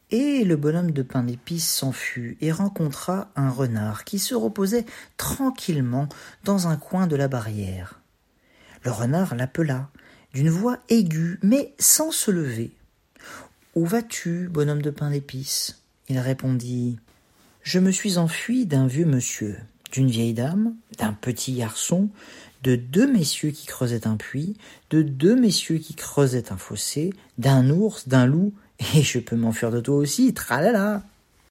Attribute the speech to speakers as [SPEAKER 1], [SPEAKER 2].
[SPEAKER 1] Et le bonhomme de pain d'épices s'en fut et rencontra un renard qui se reposait tranquillement dans un coin de la barrière. Le renard l'appela d'une voix aiguë, mais sans se lever. « Où vas-tu, bonhomme de pain d'épices ?» Il répondit « Je me suis enfui d'un vieux monsieur, d'une vieille dame, d'un petit garçon, de 2 messieurs qui creusaient un puits, de 2 messieurs qui creusaient un fossé, d'un ours, d'un loup, et je peux m'enfuir de toi aussi, tralala !»